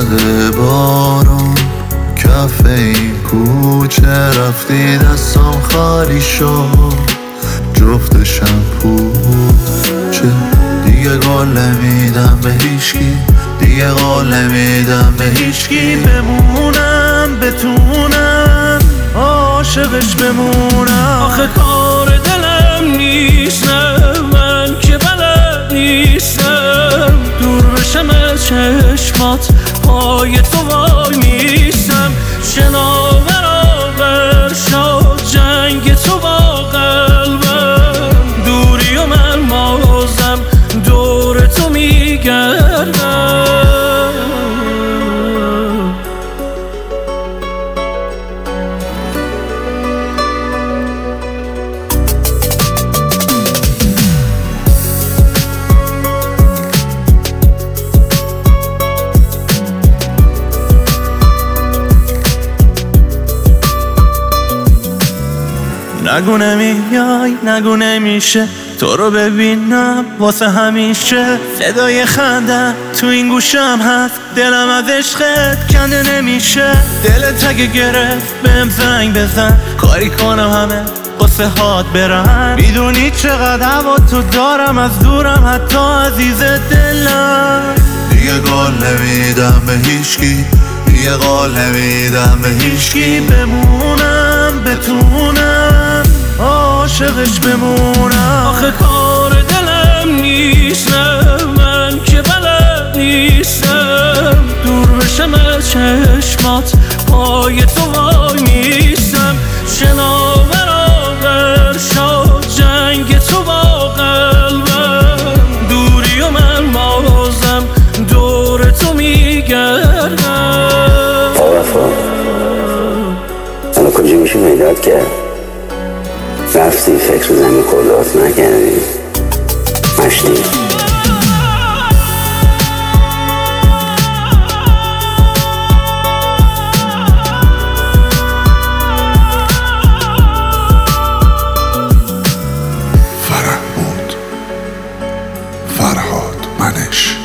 زده بارون کف این کوچه رفتی دستم خالی شد جفت شمپوچه دیگه قول نمیدم به هیچکی دیگه قول نمیدم به هیچکی بمونم بتونم عاشقش بمونم آخه کار دلم نیست من که بلد نیستم دور بشم از چشمات پای تو وای میستم شناور شد جنگ تو با قلبم دوری و من مازم دور تو میگردم نگو نمیای نگو نمیشه تو رو ببینم واسه همیشه صدای خنده تو این گوشم هست دلم از عشقت کنده نمیشه دلت اگه گرفت بهم زنگ بزن کاری کنم همه قصه هات برن میدونی چقدر هوا تو دارم از دورم حتی عزیز دلم دیگه قول نمیدم به هیچکی دیگه قول نمیدم به هیچکی بمونم بتونم عاشقش بمونم آخه کار دلم نیست من که بلد نیستم دور بشم از چشمات پای تو وای میستم شناور شد جنگ تو با قلبم دوری و من مازم دور تو میگردم حالا کجا میشه پیدات کرد رفتی فکر زمین خودات نکردی مشتی فرهاد منش